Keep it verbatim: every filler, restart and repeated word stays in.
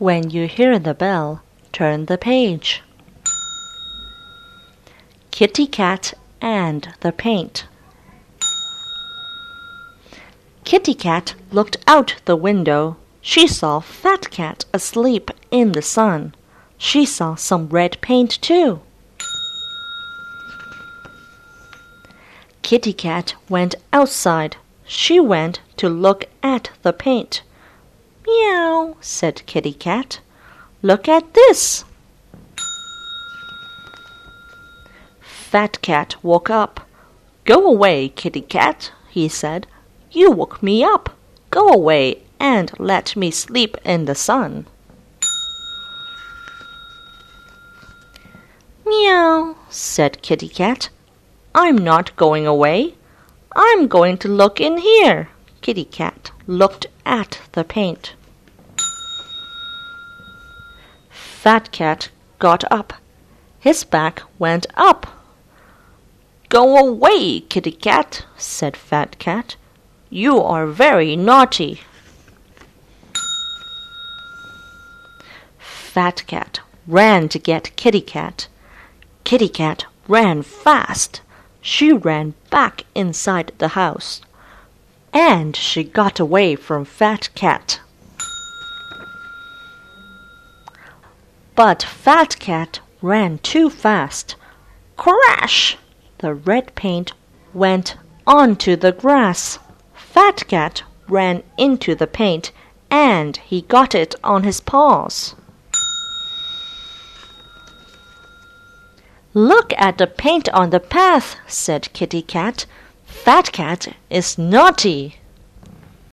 When you hear the bell, turn the page. Kitty Cat and the Paint. Kitty Cat looked out the window. She saw Fat Cat asleep in the sun. She saw some red paint too. Kitty Cat went outside. She went to look at the paint. Meow, said Kitty Cat. Look at this. Fat Cat woke up. Go away, Kitty Cat, he said. You woke me up. Go away and let me sleep in the sun. Meow, said Kitty Cat. I'm not going away. I'm going to look in here. Kitty Cat looked at the paint. Fat Cat got up. His back went up. Go away, Kitty Cat, said Fat Cat. You are very naughty. Fat Cat ran to get Kitty Cat. Kitty Cat ran fast. She ran back inside the house. And she got away from Fat Cat. But Fat Cat ran too fast. Crash! The red paint went onto the grass. Fat Cat ran into the paint, and he got it on his paws. Look at the paint on the path, said Kitty Cat. Fat Cat is naughty.